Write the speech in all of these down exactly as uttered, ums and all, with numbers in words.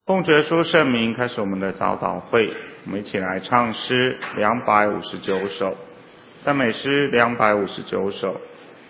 奉主耶稣圣名，开始我们的早祷会。我们一起来唱诗两百五十九首，赞美诗两百五十九首。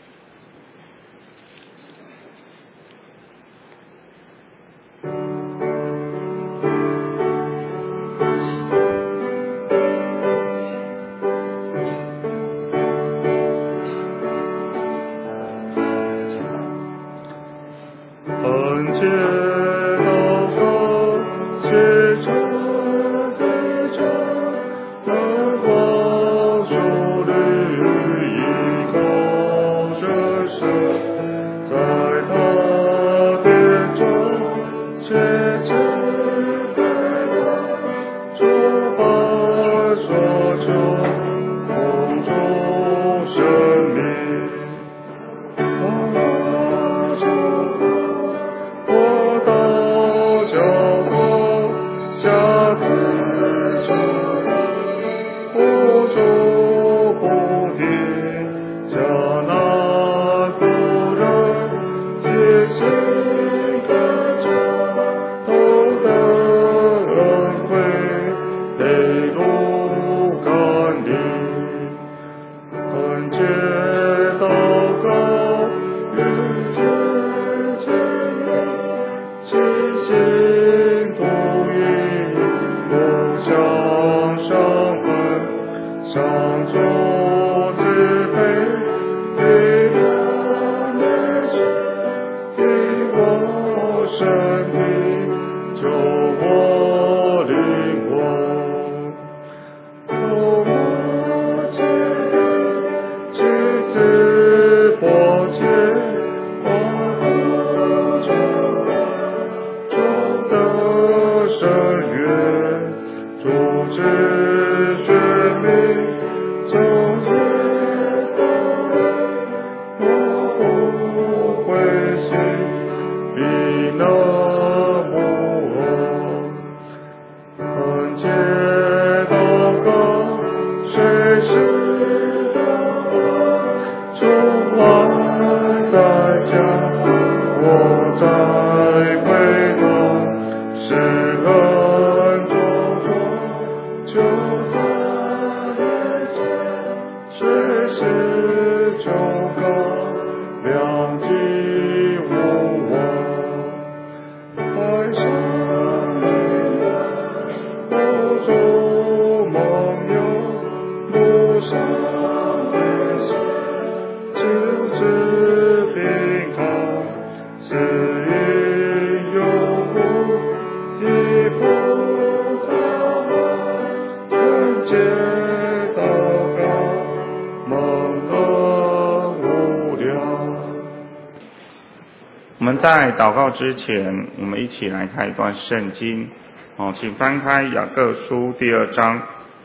在祷告之前，我们一起来看一段圣经。哦，请翻开雅各书第二章。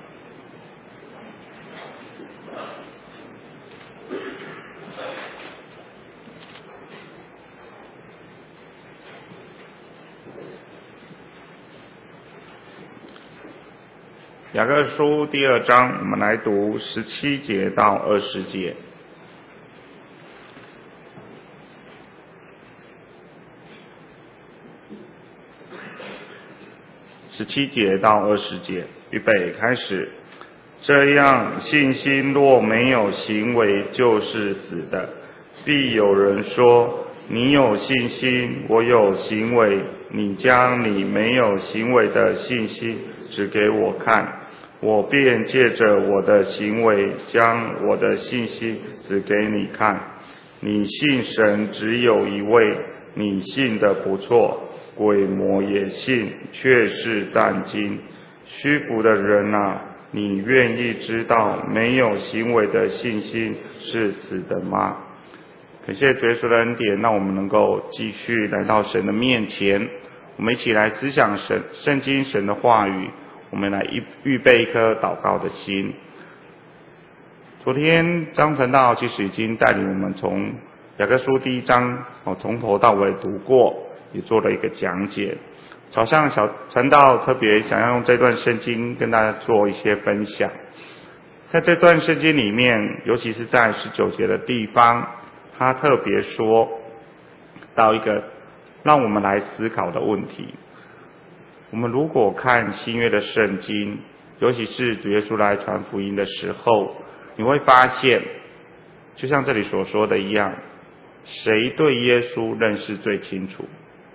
雅各书第二章，我们来读十七节到二十节。十七节到二十节，预备开始。这样，信心若没有行为，就是死的。必有人说：你有信心，我有行为，你将你没有行为的信心指给我看，我便借着我的行为，将我的信心指给你看。你信神只有一位，你信的不错。鬼魔也信，却是战惊。虚浮的人啊，你愿意知道没有行为的信心是死的吗？感谢主耶稣的恩典，让我们能够继续来到神的面前，我们一起来思想神圣经神的话语，我们来预备一颗祷告的心。昨天张传道其实已经带领我们从雅各书第一章哦从头到尾读过，也做了一个讲解。早上小传道特别想要用这段圣经跟大家做一些分享。在这段圣经里面，尤其是在十九节的地方，他特别说到一个让我们来思考的问题。 我们如果看新约的圣经，尤其是主耶稣来传福音的时候，你会发现，就像这里所说的一样，谁对耶稣认识最清楚？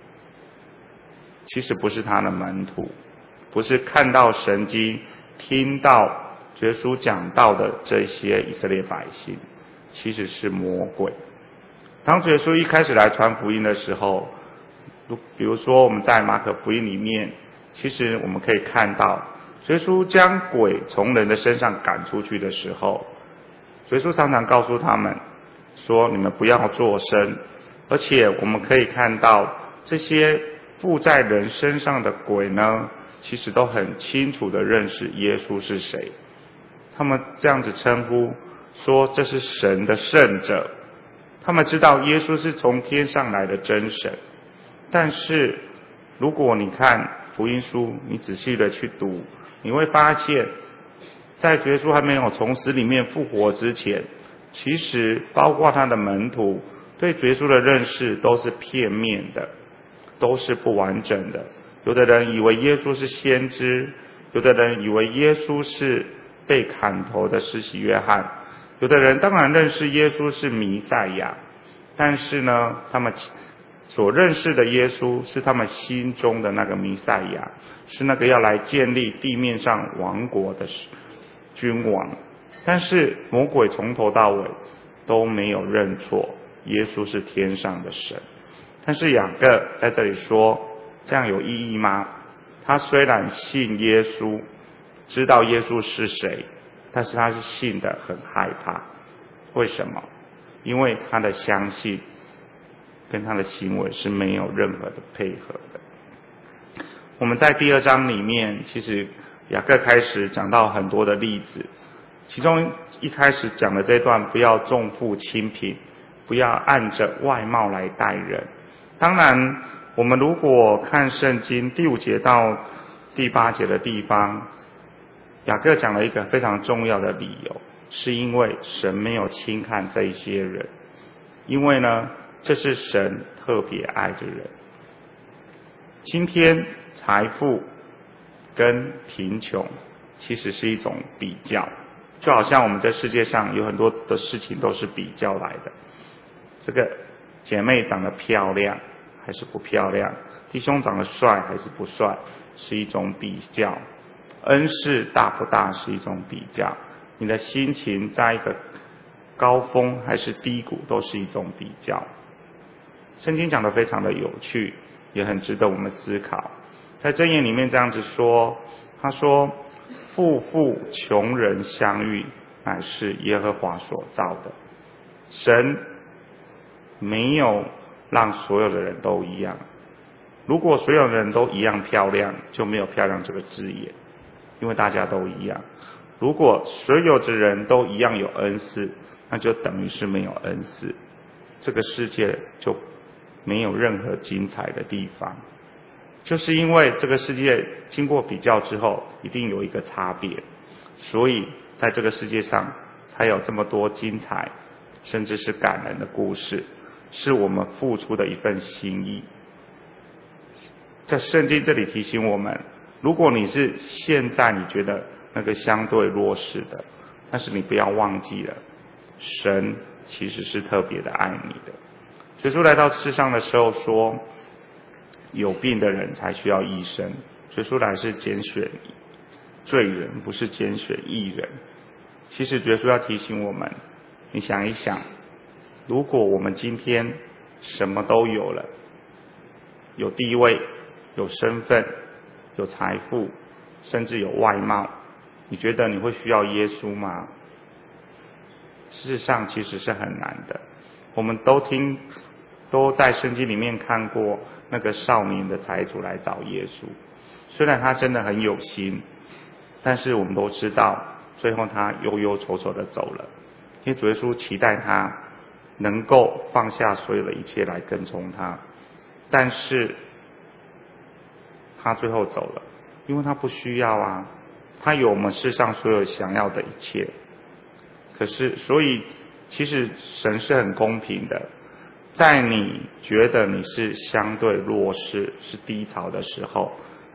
其实不是他的门徒，不是看到神经、听到主耶稣讲道的这些以色列百姓，其实是魔鬼。当主耶稣一开始来传福音的时候，比如说我们在马可福音里面，其实我们可以看到，主耶稣将鬼从人的身上赶出去的时候，主耶稣常常告诉他们说，你们不要作声。而且我们可以看到，这些附在人身上的鬼呢，其实都很清楚的认识耶稣是谁。他们这样子称呼说，这是神的圣者。他们知道耶稣是从天上来的真神。但是如果你看福音书，你仔细的去读，你会发现，在耶稣还没有从死里面复活之前，其实包括他的门徒对耶稣的认识都是片面的，都是不完整的。有的人以为耶稣是先知，有的人以为耶稣是被砍头的施洗约翰，有的人当然认识耶稣是弥赛亚，但是呢，他们所认识的耶稣是他们心中的那个弥赛亚，是那个要来建立地面上王国的君王。但是魔鬼从头到尾都没有认错耶稣是天上的神。但是雅各在这里说，这样有意义吗？他虽然信耶稣，知道耶稣是谁，但是他是信得很害怕。为什么？因为他的相信跟他的行为是没有任何的配合的。我们在第二章里面，其实雅各开始讲到很多的例子，其中一开始讲的这段，不要重富轻贫，不要按着外貌来待人。当然我们如果看圣经第五节到第八节的地方，雅各讲了一个非常重要的理由，是因为神没有轻看这一些人，因为呢，这是神特别爱的人。今天财富跟贫穷其实是一种比较，就好像我们在世界上有很多的事情都是比较来的。这个姐妹长得漂亮还是不漂亮，弟兄长得帅还是不帅，是一种比较。恩赐大不大是一种比较，你的心情在一个高峰还是低谷都是一种比较。圣经讲得非常的有趣，也很值得我们思考。在箴言里面这样子说，他说，富富穷人相遇，乃是耶和华所造的。神没有让所有的人都一样，如果所有的人都一样漂亮，就没有漂亮这个字眼，因为大家都一样。如果所有的人都一样有恩赐，那就等于是没有恩赐，这个世界就没有任何精彩的地方。就是因为这个世界经过比较之后，一定有一个差别，所以在这个世界上才有这么多精彩甚至是感人的故事，是我们付出的一份心意。在圣经这里提醒我们，如果你是现在你觉得那个相对弱势的，但是你不要忘记了，神其实是特别的爱你的。耶稣来到世上的时候说，有病的人才需要医生。耶稣来是拣选罪人，不是拣选义人。其实耶稣要提醒我们，你想一想，如果我们今天什么都有了，有地位，有身份，有财富，甚至有外貌，你觉得你会需要耶稣吗？事实上其实是很难的。我们都听都在圣经里面看过那个少年的财主来找耶稣，虽然他真的很有心，但是我们都知道最后他忧忧愁愁的走了，因为主耶稣期待他能够放下所有的一切来跟从他，但是他最后走了，因为他不需要啊，他有我们世上所有想要的一切。可是所以其实神是很公平的，在你觉得你是相对弱势是低潮的时候，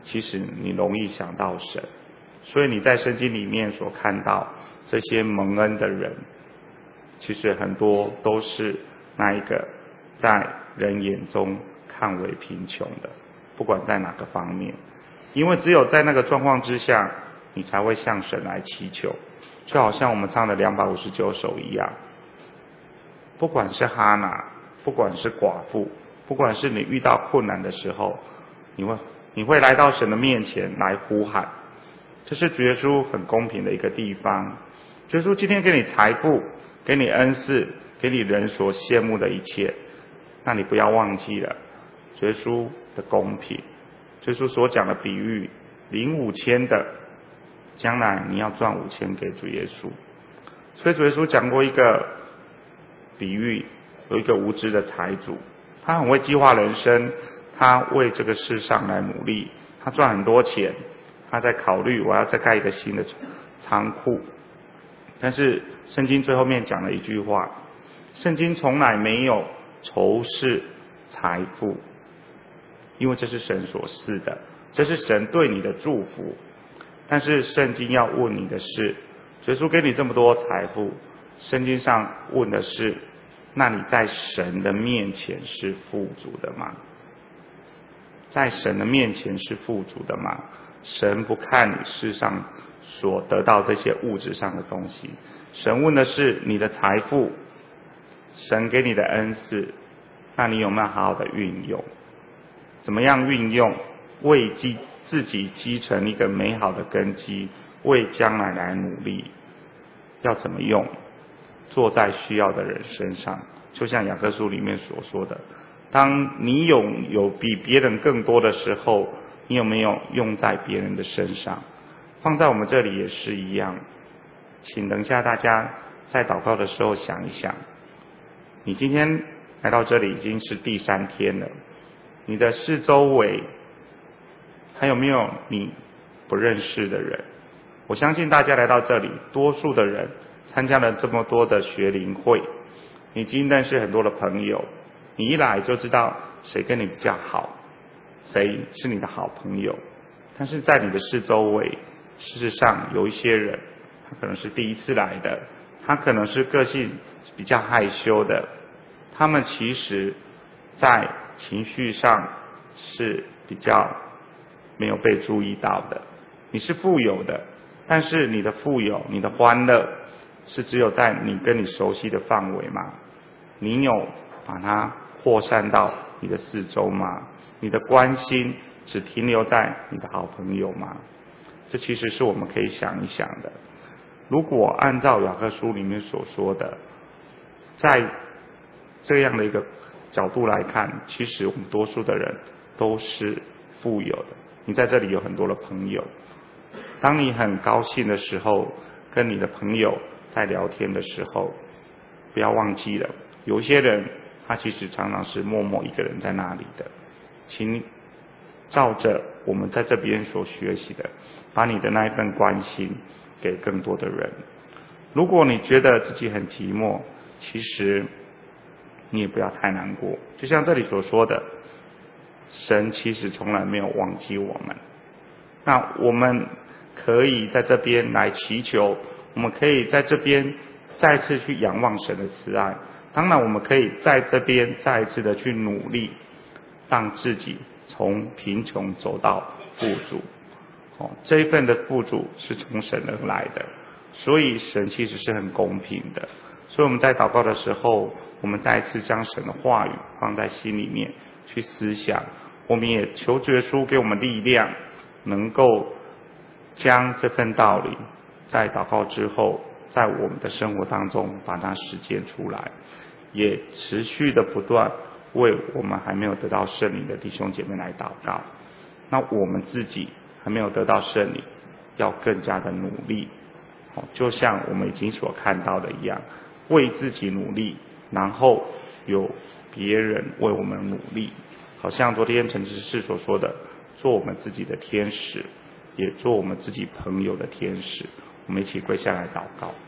其实你容易想到神。所以你在圣经里面所看到这些蒙恩的人，其实很多都是那一个在人眼中看为贫穷的，不管在哪个方面，因为只有在那个状况之下，你才会向神来祈求。就好像我们唱的两百五十九首一样，不管是哈拿，不管是寡妇，不管是你遇到困难的时候，你会你会来到神的面前来呼喊。这是主耶稣很公平的一个地方。主耶稣今天给你财富，给你恩赐，给你人所羡慕的一切，那你不要忘记了主耶稣的公平。主耶稣所讲的比喻，领五千的，将来你要赚五千给主耶稣。所以主耶稣讲过一个比喻，有一个无知的财主，他很会计划人生，他为这个世上来努力，他赚很多钱，他在考虑我要再盖一个新的仓库。但是圣经最后面讲了一句话，圣经从来没有仇视财富，因为这是神所赐的，这是神对你的祝福。但是圣经要问你的是，耶稣给你这么多财富，圣经上问的是，那你在神的面前是富足的吗？在神的面前是富足的吗？神不看你世上所得到这些物质上的东西，神问的是你的财富，神给你的恩赐，那你有没有好好的运用？怎么样运用？为积自己积成一个美好的根基，为将来来努力。要怎么用？做在需要的人身上，就像雅各书里面所说的，当你拥有比别人更多的时候，你有没有用在别人的身上？放在我们这里也是一样。请等一下大家在祷告的时候想一想，你今天来到这里已经是第三天了，你的四周围还有没有你不认识的人？我相信大家来到这里，多数的人参加了这么多的学灵会，你已经认识很多的朋友，你一来就知道谁跟你比较好，谁是你的好朋友。但是在你的四周围，事实上有一些人，他可能是第一次来的，他可能是个性比较害羞的，他们其实在情绪上是比较没有被注意到的。你是富有的，但是你的富有，你的欢乐是只有在你跟你熟悉的范围吗？你有把它扩散到你的四周吗？你的关心只停留在你的好朋友吗？这其实是我们可以想一想的。如果按照雅各书里面所说的，在这样的一个角度来看，其实我们多数的人都是富有的。你在这里有很多的朋友，当你很高兴的时候，跟你的朋友在聊天的时候，不要忘记了，有些人他其实常常是默默一个人在那里的。请照着我们在这边所学习的，把你的那一份关心给更多的人。如果你觉得自己很寂寞，其实你也不要太难过。就像这里所说的，神其实从来没有忘记我们。那我们可以在这边来祈求，我们可以在这边再次去仰望神的慈爱。当然我们可以在这边再一次的去努力，让自己从贫穷走到富足。哦，这一份的富足是从神而来的，所以神其实是很公平的。所以我们在祷告的时候，我们再一次将神的话语放在心里面去思想。我们也求主耶稣给我们力量，能够将这份道理在祷告之后，在我们的生活当中把它实践出来，也持续的不断为我们还没有得到圣灵的弟兄姐妹来祷告。那我们自己还没有得到圣灵，要更加的努力，就像我们已经所看到的一样，为自己努力，然后有别人为我们努力。好像昨天陈执事所说的，做我们自己的天使，也做我们自己朋友的天使。我们一起跪下来祷告。